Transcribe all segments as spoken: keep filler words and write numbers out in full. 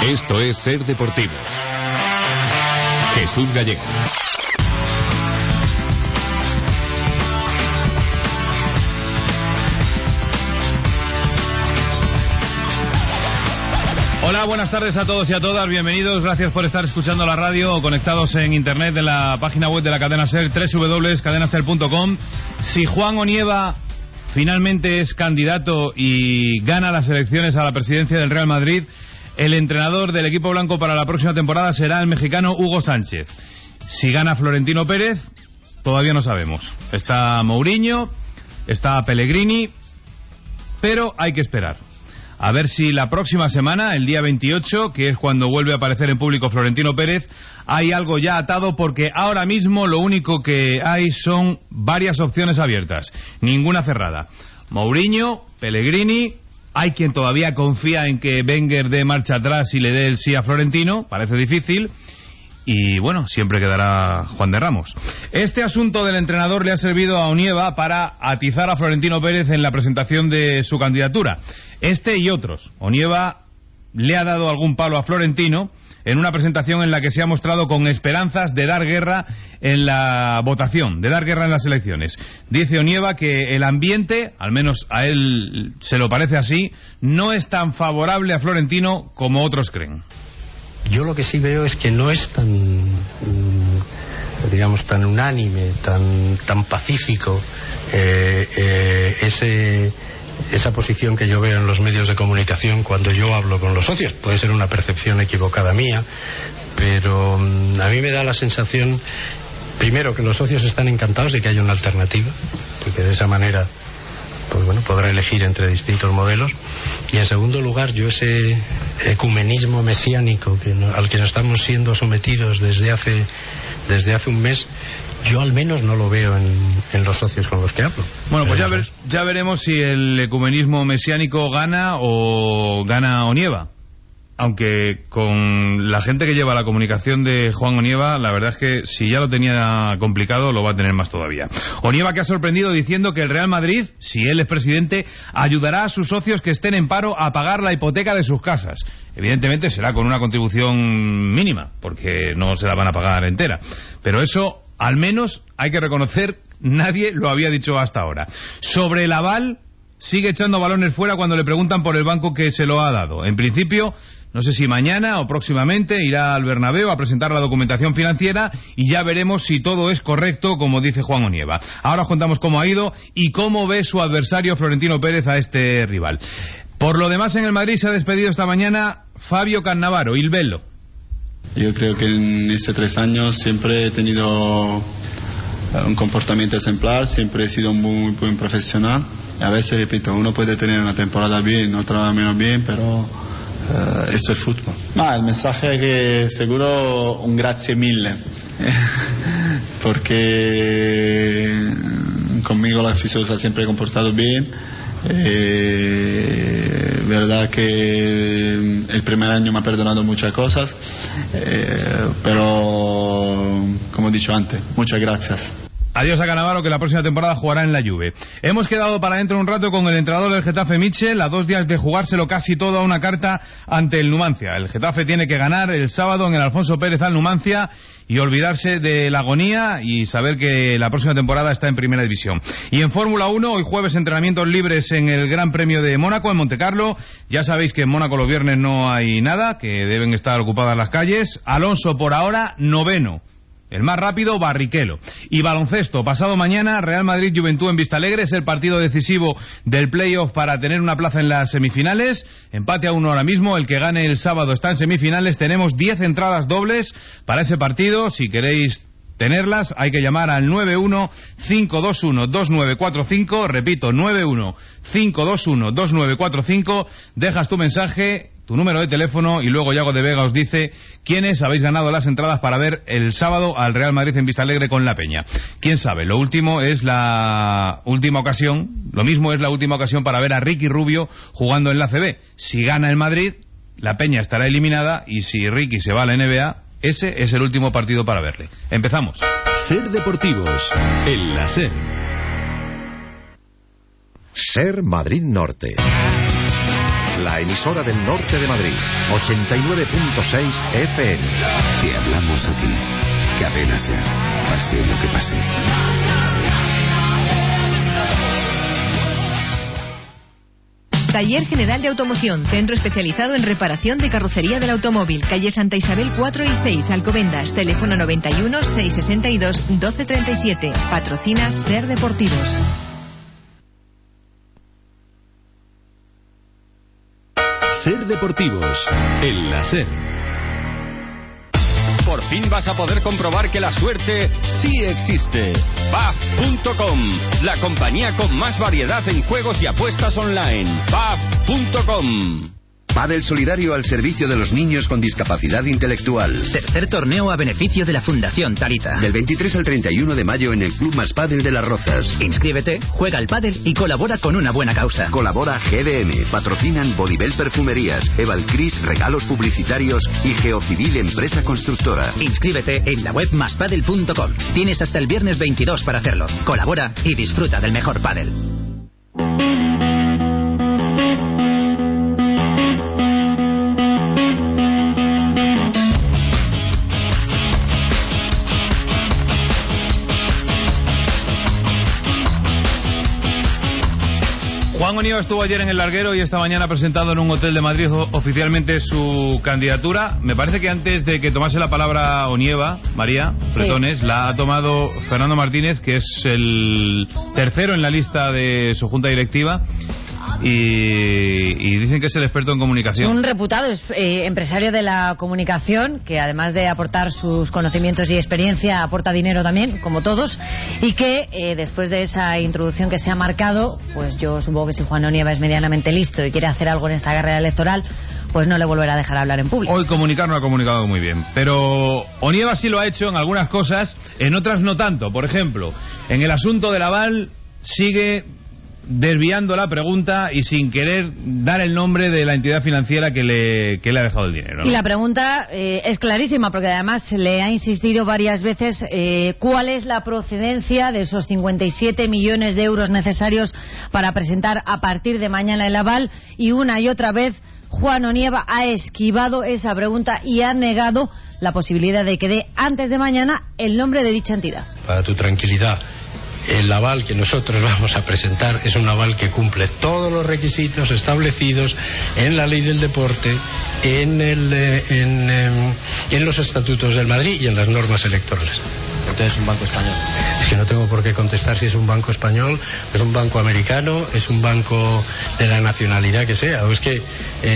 Esto es Ser Deportivos. Jesús Gallego. Hola, buenas tardes a todos y a todas, bienvenidos, gracias por estar escuchando la radio o conectados en internet en la página web de la cadena SER, doble u doble u doble u punto cadena ser punto com. Si Juan Onieva finalmente es candidato y gana las elecciones a la presidencia del Real Madrid, el entrenador del equipo blanco para la próxima temporada será el mexicano Hugo Sánchez. Si gana Florentino Pérez, todavía no sabemos. Está Mourinho, está Pellegrini, pero hay que esperar. A ver si la próxima semana, el día veintiocho, que es cuando vuelve a aparecer en público Florentino Pérez, hay algo ya atado, porque ahora mismo lo único que hay son varias opciones abiertas, ninguna cerrada. Mourinho, Pellegrini, hay quien todavía confía en que Wenger dé marcha atrás y le dé el sí a Florentino, parece difícil. Y bueno, siempre quedará Juan de Ramos. Este asunto del entrenador le ha servido a Onieva para atizar a Florentino Pérez en la presentación de su candidatura. Este y otros. Onieva le ha dado algún palo a Florentino en una presentación en la que se ha mostrado con esperanzas de dar guerra en la votación, de dar guerra en las elecciones. Dice Onieva que el ambiente, al menos a él se lo parece así, no es tan favorable a Florentino como otros creen. Yo lo que sí veo es que no es tan, digamos, tan unánime, tan, tan pacífico eh, eh, ese, esa posición que yo veo en los medios de comunicación cuando yo hablo con los socios. Puede ser una percepción equivocada mía, pero um, a mí me da la sensación, primero, que los socios están encantados de que haya una alternativa, porque de esa manera, pues bueno, podrá elegir entre distintos modelos. Y en segundo lugar, yo ese ecumenismo mesiánico que no, al que nos estamos siendo sometidos desde hace desde hace un mes, yo al menos no lo veo en, en los socios con los que hablo. Bueno, pues ya, ver, ya veremos si el ecumenismo mesiánico gana o gana Onieva. Aunque con la gente que lleva la comunicación de Juan Onieva, la verdad es que si ya lo tenía complicado, lo va a tener más todavía. Onieva, que ha sorprendido diciendo que el Real Madrid, si él es presidente, ayudará a sus socios que estén en paro a pagar la hipoteca de sus casas. Evidentemente será con una contribución mínima, porque no se la van a pagar entera. Pero eso, al menos, hay que reconocer, nadie lo había dicho hasta ahora. Sobre el aval, sigue echando balones fuera cuando le preguntan por el banco que se lo ha dado. En principio, no sé si mañana o próximamente irá al Bernabéu a presentar la documentación financiera y ya veremos si todo es correcto, como dice Juan Onieva. Ahora os contamos cómo ha ido y cómo ve su adversario Florentino Pérez a este rival. Por lo demás, en el Madrid se ha despedido esta mañana Fabio Cannavaro, Il Bello. Yo creo que en estos tres años siempre he tenido un comportamiento ejemplar, siempre he sido muy buen profesional. A veces, repito, uno puede tener una temporada bien, otra menos bien, pero Uh, esto es fútbol. No, el mensaje es que seguro un grazie mille porque conmigo la afición se ha siempre comportado bien. Eh, verdad que el primer año me ha perdonado muchas cosas, eh, pero como he dicho antes, muchas gracias. Adiós a Cannavaro, que la próxima temporada jugará en la Juve. Hemos quedado para dentro un rato con el entrenador del Getafe, Mitchell, a dos días de jugárselo casi todo a una carta ante el Numancia. El Getafe tiene que ganar el sábado en el Alfonso Pérez al Numancia y olvidarse de la agonía y saber que la próxima temporada está en Primera División. Y en Fórmula uno, hoy jueves, entrenamientos libres en el Gran Premio de Mónaco, en Montecarlo. Ya sabéis que en Mónaco los viernes no hay nada, que deben estar ocupadas las calles. Alonso por ahora noveno. El más rápido, Barrichello. Y baloncesto, pasado mañana, Real Madrid Juventud en Vistalegre, es el partido decisivo del playoff para tener una plaza en las semifinales. Empate a uno ahora mismo, el que gane el sábado está en semifinales. Tenemos diez entradas dobles para ese partido. Si queréis tenerlas, hay que llamar al nueve uno cinco dos uno dos nueve cuatro cinco, repito, nueve uno cinco dos uno dos nueve cuatro cinco, dejas tu mensaje, tu número de teléfono y luego Yago de Vega os dice quiénes habéis ganado las entradas para ver el sábado al Real Madrid en Vistalegre con la Peña. Quién sabe, lo último es la última ocasión, lo mismo es la última ocasión para ver a Ricky Rubio jugando en la A C B. Si gana el Madrid, la Peña estará eliminada y si Ricky se va a la N B A, ese es el último partido para verle. Empezamos. Ser Deportivos, en la SER. SER Madrid Norte. la emisora del norte de Madrid, ochenta y nueve punto seis F M. Te hablamos a ti. Cadena Ser. Pase lo que pase. Taller General de Automoción, centro especializado en reparación de carrocería del automóvil, calle Santa Isabel cuatro y seis, Alcobendas, teléfono noventa y uno, seiscientos sesenta y dos, doce treinta y siete, patrocina Ser Deportivos. Ser Deportivos, en la Ser. Por fin vas a poder comprobar que la suerte sí existe. B A F punto com, la compañía con más variedad en juegos y apuestas online. B A F punto com. Pádel solidario al servicio de los niños con discapacidad intelectual. Tercer torneo a beneficio de la Fundación Talita. Del veintitrés al treinta y uno de mayo en el Club Más Pádel de Las Rozas. Inscríbete, juega al pádel y colabora con una buena causa. Colabora G D M, patrocinan Bodibel Perfumerías, Evalcris Regalos Publicitarios y Geocivil Empresa Constructora. Inscríbete en la web maspadel punto com. Tienes hasta el viernes veintidós para hacerlo. Colabora y disfruta del mejor pádel. Juan Onieva estuvo ayer en el Larguero y esta mañana ha presentado en un hotel de Madrid oficialmente su candidatura. Me parece que antes de que tomase la palabra Onieva, María Bretones, sí, la ha tomado Fernando Martínez, que es el tercero en la lista de su junta directiva. Y, y dicen que es el experto en comunicación. Un reputado eh, empresario de la comunicación, que además de aportar sus conocimientos y experiencia, aporta dinero también, como todos, y que eh, después de esa introducción que se ha marcado, pues yo supongo que si Juan Onieva es medianamente listo y quiere hacer algo en esta carrera electoral, pues no le volverá a dejar hablar en público. Hoy comunicar no ha comunicado muy bien, pero Onieva sí lo ha hecho en algunas cosas, en otras no tanto. Por ejemplo, en el asunto del aval sigue desviando la pregunta y sin querer dar el nombre de la entidad financiera que le, que le ha dejado el dinero, ¿no? Y la pregunta eh, es clarísima, porque además le ha insistido varias veces eh, cuál es la procedencia de esos cincuenta y siete millones de euros necesarios para presentar a partir de mañana el aval, y una y otra vez Juan Onieva ha esquivado esa pregunta y ha negado la posibilidad de que dé antes de mañana el nombre de dicha entidad. Para tu tranquilidad, el aval que nosotros vamos a presentar es un aval que cumple todos los requisitos establecidos en la ley del deporte, en, el, en, en los estatutos del Madrid y en las normas electorales. Usted es un banco español. Es que no tengo por qué contestar si es un banco español, es un banco americano, es un banco de la nacionalidad que sea, o es que eh,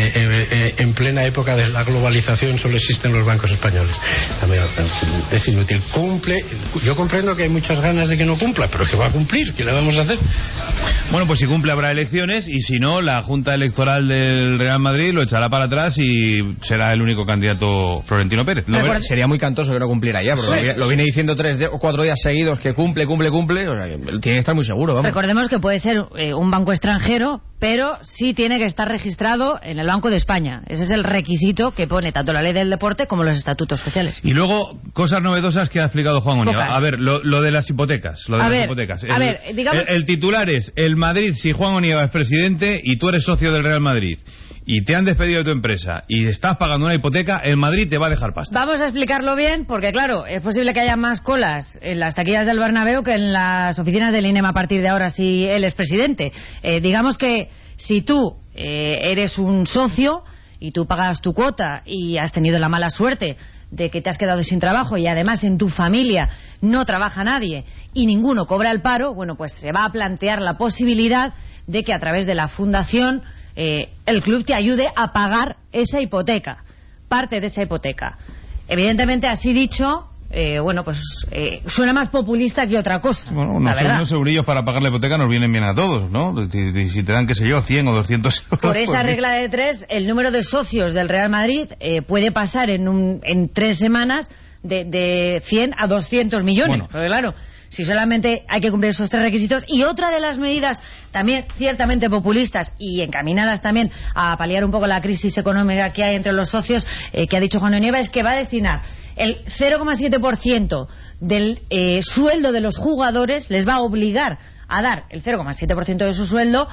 eh, en plena época de la globalización solo existen los bancos españoles. También es inútil. Cumple. Yo comprendo que hay muchas ganas de que no cumpla, pero es que va a cumplir. ¿Qué le vamos a hacer? Bueno, pues si cumple habrá elecciones, y si no, la Junta Electoral del Real Madrid lo echará para atrás y será el único candidato Florentino Pérez. No, pero sería muy cantoso que no cumpliera ya, porque sí, lo viene diciendo tres o cuatro días seguidos que cumple, cumple, cumple. O sea, que tiene que estar muy seguro. Vamos. Recordemos que puede ser eh, un banco extranjero, pero sí tiene que estar registrado en el Banco de España. Ese es el requisito que pone tanto la ley del deporte como los estatutos sociales. Y luego, cosas novedosas que ha explicado Juan Onieva. A ver, lo, lo de las hipotecas. Lo de a las ver, hipotecas. A el, ver, digamos... el, el titular es: el Madrid, si Juan Onieva es presidente y tú eres socio del Real Madrid y te han despedido de tu empresa y estás pagando una hipoteca, el Madrid te va a dejar pasta. Vamos a explicarlo bien, porque claro, es posible que haya más colas en las taquillas del Bernabéu que en las oficinas del I N E M a partir de ahora, si él es presidente. Eh, digamos que si tú eh, eres un socio y tú pagas tu cuota y has tenido la mala suerte de que te has quedado sin trabajo y además en tu familia no trabaja nadie y ninguno cobra el paro, bueno, pues se va a plantear la posibilidad de que a través de la fundación eh, el club te ayude a pagar esa hipoteca, parte de esa hipoteca. Evidentemente, así dicho, eh, bueno, pues eh, suena más populista que otra cosa. Bueno, unos, unos eurillos para pagar la hipoteca nos vienen bien a todos, ¿no? Si, si te dan, qué sé yo, cien o doscientos euros. Por esa pues regla de tres, el número de socios del Real Madrid eh, puede pasar en, un, en tres semanas de, de cien a doscientos millones. Bueno. Pero claro, si solamente hay que cumplir esos tres requisitos. Y otra de las medidas también ciertamente populistas y encaminadas también a paliar un poco la crisis económica que hay entre los socios, eh, que ha dicho Juan Onieva, es que va a destinar el cero coma siete por ciento del eh, sueldo de los jugadores, les va a obligar a dar el cero coma siete por ciento de su sueldo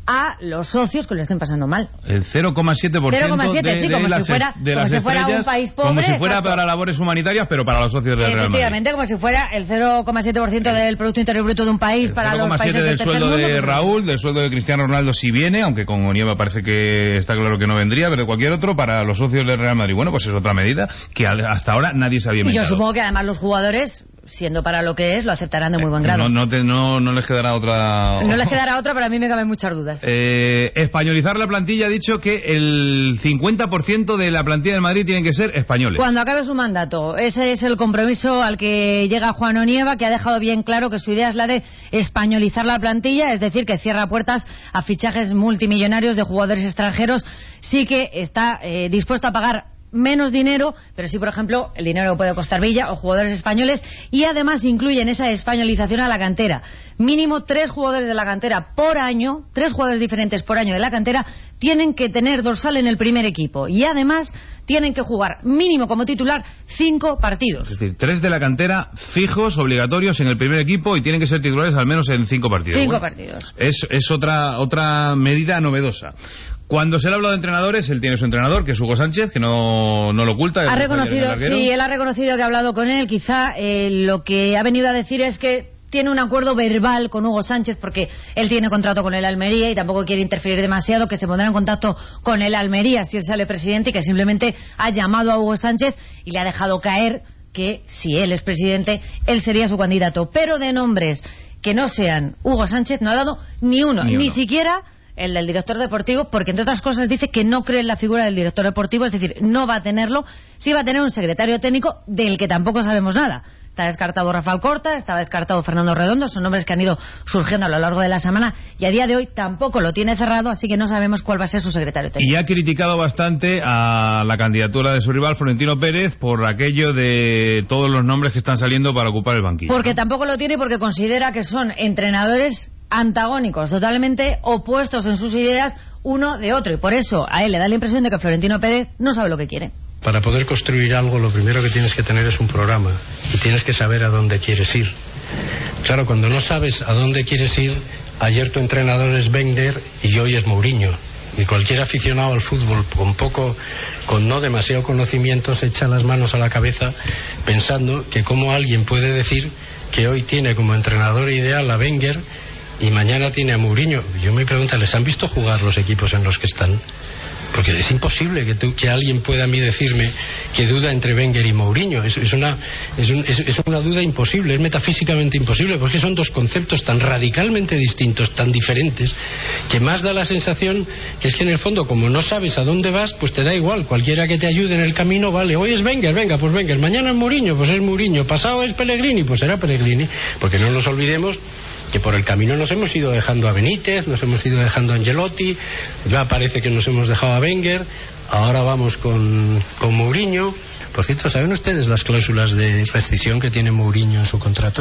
a los socios que lo estén pasando mal. El cero coma siete por ciento de, sí, de, como las, si fuera, de como las si fuera estrellas, un país pobre, como si fuera exacto. para labores humanitarias, pero para los socios del Real Madrid. Efectivamente, como si fuera el cero coma siete por ciento del Producto Interior Bruto de un país el para los países del del tercer sueldo mundo. de Raúl, del sueldo de Cristiano Ronaldo si viene, aunque con Onieva parece que está claro que no vendría, pero cualquier otro para los socios del Real Madrid. Bueno, pues es otra medida que hasta ahora nadie se había inventado. Y yo supongo que además los jugadores, siendo para lo que es, lo aceptarán de muy buen grado. No, no, te, no, no les quedará otra... No les quedará otra, pero a mí me caben muchas dudas. Eh, españolizar la plantilla ha dicho que el cincuenta por ciento de la plantilla del Madrid tienen que ser españoles. Cuando acabe su mandato, ese es el compromiso al que llega Juan Onieva, que ha dejado bien claro que su idea es la de españolizar la plantilla, es decir, que cierra puertas a fichajes multimillonarios de jugadores extranjeros. Sí que está eh, dispuesto a pagar menos dinero, pero sí, por ejemplo, el dinero que puede costar Villa o jugadores españoles, y además incluye en esa españolización a la cantera. Mínimo tres jugadores de la cantera por año, tres jugadores diferentes por año de la cantera, tienen que tener dorsal en el primer equipo, y además tienen que jugar mínimo como titular cinco partidos. Es decir, tres de la cantera fijos, obligatorios en el primer equipo, y tienen que ser titulares al menos en cinco partidos. Cinco bueno, partidos. Es, es otra, otra medida novedosa. Cuando se le habla de entrenadores, él tiene su entrenador, que es Hugo Sánchez, que no, no lo oculta. Ha reconocido, sí, él ha reconocido que ha hablado con él. Quizá eh, lo que ha venido a decir es que tiene un acuerdo verbal con Hugo Sánchez, porque él tiene contrato con el Almería y tampoco quiere interferir demasiado, que se pondrá en contacto con el Almería si él sale presidente, y que simplemente ha llamado a Hugo Sánchez y le ha dejado caer que si él es presidente, él sería su candidato. Pero de nombres que no sean Hugo Sánchez no ha dado ni uno, ni, uno. ni siquiera el del director deportivo, porque entre otras cosas dice que no cree en la figura del director deportivo, es decir, no va a tenerlo. Sí va a tener un secretario técnico del que tampoco sabemos nada. Está descartado Rafael Corta, está descartado Fernando Redondo, son nombres que han ido surgiendo a lo largo de la semana, y a día de hoy tampoco lo tiene cerrado, así que no sabemos cuál va a ser su secretario técnico. Y ha criticado bastante a la candidatura de su rival, Florentino Pérez, por aquello de todos los nombres que están saliendo para ocupar el banquillo. Porque ¿no? tampoco lo tiene, porque considera que son entrenadores antagónicos, totalmente opuestos en sus ideas uno de otro, y por eso a él le da la impresión de que Florentino Pérez no sabe lo que quiere. Para poder construir algo, lo primero que tienes que tener es un programa, y tienes que saber a dónde quieres ir. Claro, cuando no sabes a dónde quieres ir, ayer tu entrenador es Wenger y hoy es Mourinho, y cualquier aficionado al fútbol con poco, con no demasiado conocimiento, se echa las manos a la cabeza pensando que cómo alguien puede decir que hoy tiene como entrenador ideal a Wenger y mañana tiene a Mourinho. Yo me pregunto, ¿les han visto jugar los equipos en los que están? Porque es imposible que, tú, que alguien pueda a mí decirme que duda entre Wenger y Mourinho. Es, es, una, es, un, es, es una duda imposible, es metafísicamente imposible, porque son dos conceptos tan radicalmente distintos, tan diferentes, que más da la sensación que es que en el fondo, como no sabes a dónde vas, pues te da igual. Cualquiera que te ayude en el camino, vale, hoy es Wenger, venga, pues Wenger, mañana es Mourinho, pues es Mourinho, pasado es Pellegrini, pues será Pellegrini, porque no nos olvidemos que por el camino nos hemos ido dejando a Benítez, nos hemos ido dejando a Ancelotti, ya parece que nos hemos dejado a Wenger, ahora vamos con, con Mourinho. Por cierto, ¿saben ustedes las cláusulas de rescisión que tiene Mourinho en su contrato?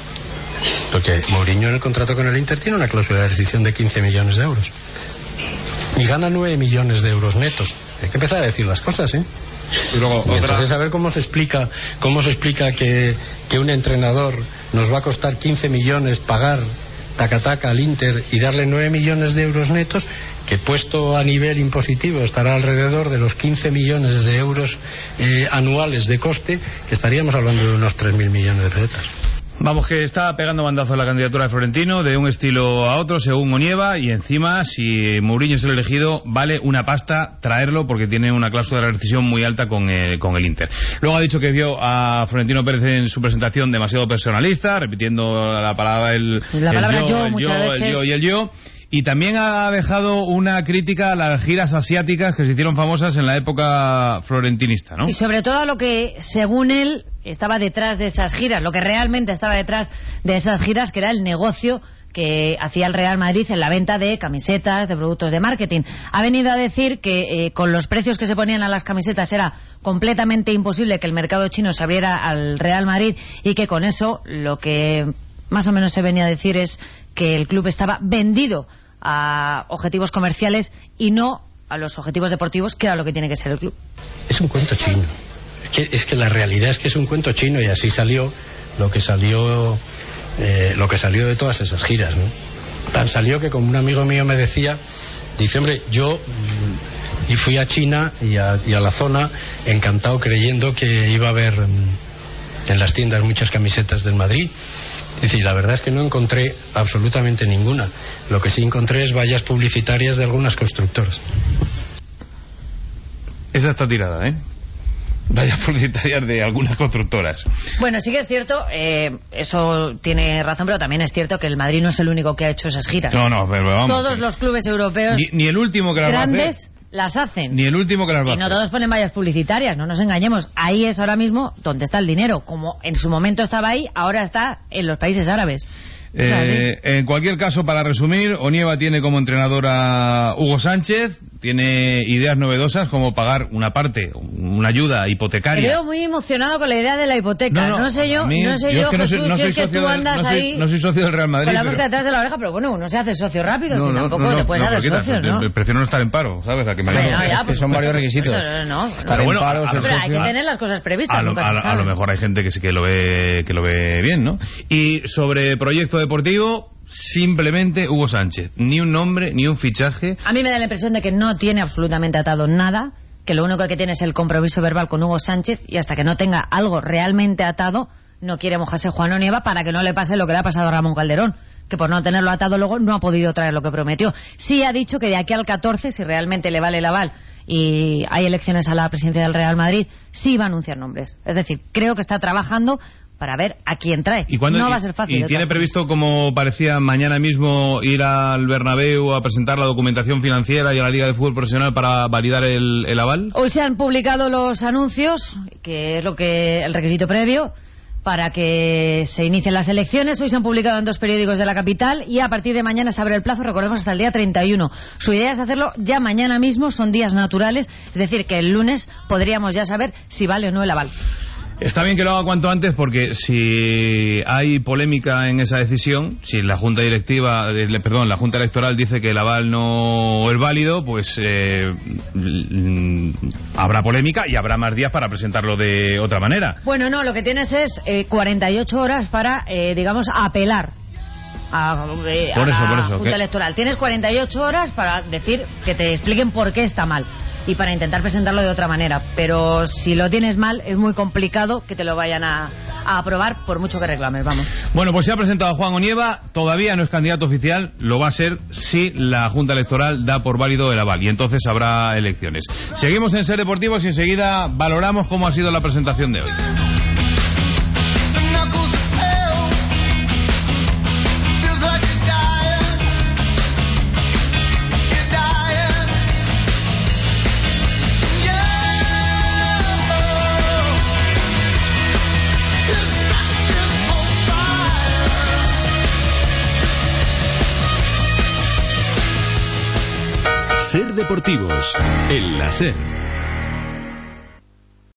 Porque Mourinho en el contrato con el Inter tiene una cláusula de rescisión de quince millones de euros y gana nueve millones de euros netos. Hay que empezar a decir las cosas, ¿eh? Y luego y otra... entonces a ver cómo se explica cómo se explica que, que un entrenador nos va a costar quince millones pagar taca-taca al Inter y darle nueve millones de euros netos, que puesto a nivel impositivo estará alrededor de los quince millones de euros eh, anuales de coste, que estaríamos hablando de unos tres mil millones de pesetas. Vamos, que está pegando bandazo la candidatura de Florentino de un estilo a otro, según Onieva, y encima, si Mourinho es el elegido, vale una pasta traerlo porque tiene una cláusula de rescisión muy alta con el, con el Inter. Luego ha dicho que vio a Florentino Pérez en su presentación demasiado personalista, repitiendo la palabra el, la palabra el yo, yo, el muchas yo, veces. el yo y el yo. Y también ha dejado una crítica a las giras asiáticas que se hicieron famosas en la época florentinista, ¿no? Y sobre todo a lo que, según él, estaba detrás de esas giras, lo que realmente estaba detrás de esas giras, que era el negocio que hacía el Real Madrid en la venta de camisetas, de productos de marketing. Ha venido a decir que eh, con los precios que se ponían a las camisetas era completamente imposible que el mercado chino se abriera al Real Madrid, y que con eso lo que más o menos se venía a decir es que el club estaba vendido a objetivos comerciales y no a los objetivos deportivos, que era lo que tiene que ser el club. Es un cuento chino. Es que, es que la realidad es que es un cuento chino, y así salió lo que salió eh, lo que salió de todas esas giras, ¿no? Tan salió que, como un amigo mío me decía, dice, hombre, yo y fui a China y a, y a la zona encantado, creyendo que iba a haber en las tiendas muchas camisetas del Madrid. Es decir, la verdad es que no encontré absolutamente ninguna. Lo que sí encontré es vallas publicitarias de algunas constructoras. Esa está tirada, ¿eh? Vallas publicitarias de algunas constructoras. Bueno, sí que es cierto, eh, eso tiene razón, pero también es cierto que el Madrid no es el único que ha hecho esas giras. No, no, pero vamos. Todos los clubes europeos ni, ni el último que las grandes va a hacer, las hacen. Ni el último que las va a hacer. Y no hacer. todos ponen vallas publicitarias, no nos engañemos. Ahí es ahora mismo donde está el dinero. Como en su momento estaba ahí, ahora está en los países árabes. Eh, en cualquier caso, para resumir, Onieva tiene como entrenador a Hugo Sánchez, tiene ideas novedosas como pagar una parte, una ayuda hipotecaria. Me veo muy emocionado con la idea de la hipoteca. No, no, no sé yo, mí, no sé yo, yo es que Jesús, no soy, no si es que tú andas de, no soy, ahí... No soy socio del Real Madrid. Con la pero... marca detrás de la oreja, pero bueno, uno se hace socio rápido, no, si no, tampoco no, te puedes no, hacer quita, socio, ¿no? Prefiero no estar en paro, ¿sabes? A que me bueno, ya, pues, son varios requisitos. No, no, estar en bueno, paro, a, ser pero socio. hay que tener las cosas previstas, a lo, nunca a, se a sabe. lo mejor hay gente que sí que lo ve, que lo ve bien, ¿no? Y sobre proyecto deportivo... Simplemente Hugo Sánchez, ni un nombre, ni un fichaje. A mí me da la impresión de que no tiene absolutamente atado nada, que lo único que tiene es el compromiso verbal con Hugo Sánchez, y hasta que no tenga algo realmente atado, no quiere mojarse Juan Onieva para que no le pase lo que le ha pasado a Ramón Calderón, que por no tenerlo atado luego no ha podido traer lo que prometió. Sí ha dicho que de aquí al catorce, si realmente le vale el aval y hay elecciones a la presidencia del Real Madrid, sí va a anunciar nombres. Es decir, creo que está trabajando para ver a quién trae. ¿Y cuándo, no y, va a ser fácil. ¿Y tiene previsto, como parecía, mañana mismo ir al Bernabéu a presentar la documentación financiera y a la Liga de Fútbol Profesional para validar el, el aval? Hoy se han publicado los anuncios, que es lo que el requisito previo para que se inicien las elecciones. Hoy se han publicado en dos periódicos de la capital y a partir de mañana se abre el plazo, recordemos, hasta el día treinta y uno. Su idea es hacerlo ya mañana mismo, son días naturales, es decir, que el lunes podríamos ya saber si vale o no el aval. Está bien que lo haga cuanto antes, porque si hay polémica en esa decisión, si la Junta Directiva, eh, perdón, la Junta Electoral dice que el aval no es válido, pues eh, habrá polémica y habrá más días para presentarlo de otra manera. Bueno, no, lo que tienes es eh, cuarenta y ocho horas para, eh, digamos, apelar a, eh, por a eso, la por eso, Junta ¿qué? Electoral. Tienes cuarenta y ocho horas para decir, que te expliquen por qué está mal y para intentar presentarlo de otra manera, pero si lo tienes mal es muy complicado que te lo vayan a, a aprobar por mucho que reclames, vamos. Bueno, pues se ha presentado Juan Onieva, todavía no es candidato oficial, lo va a ser si la Junta Electoral da por válido el aval y entonces habrá elecciones. Seguimos en Ser Deportivos y enseguida valoramos cómo ha sido la presentación de hoy. Ser Deportivos, en la SER.